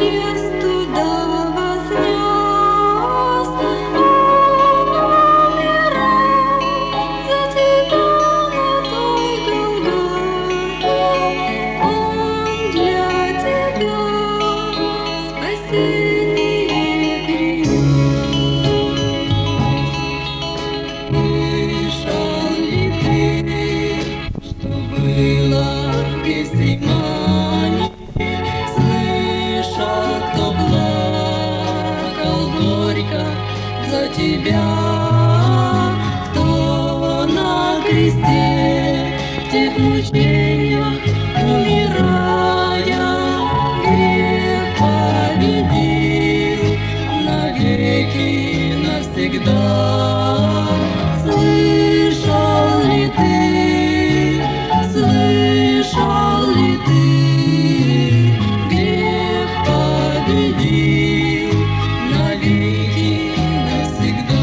крест туда вознес, умирал за тебя на той Голгофе. Он для тебя спасение принес. Слышал ли ты, что было в Гефсимане? Слышал, кто плакал горько за тебя, кто на кресте в тех мучениях, умирая, грех победил навеки, навсегда. Слышал ли ты, слышал ли ты, грех победил навеки, навсегда.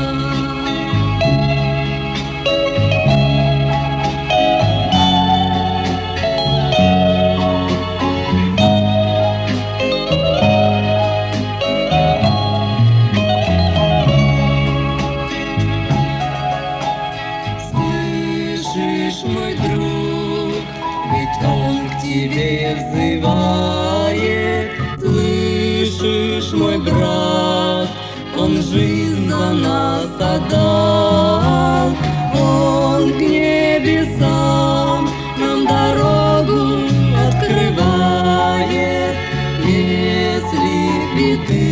Слышишь, мой друг, ведь он к тебе взывает. Слышишь, мой брат, он жизнь за нас отдал. Он к небесам нам дорогу открывает. Если бы ты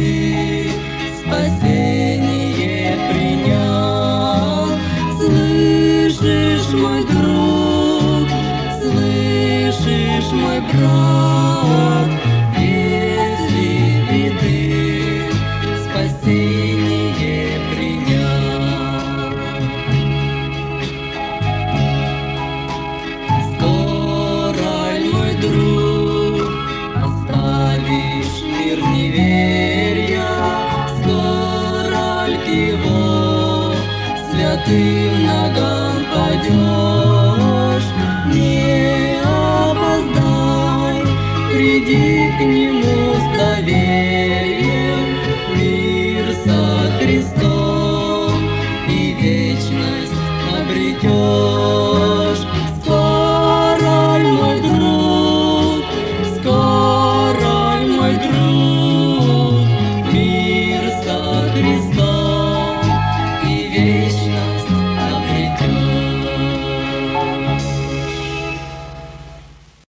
спасение принял, слышишь, мой друг, слышишь, мой брат, если бы ты спасение принял. Скоро, мой друг, оставишь мир неверия, скоро к его святым ногам падешь. Не опоздай, приди к нему с доверием.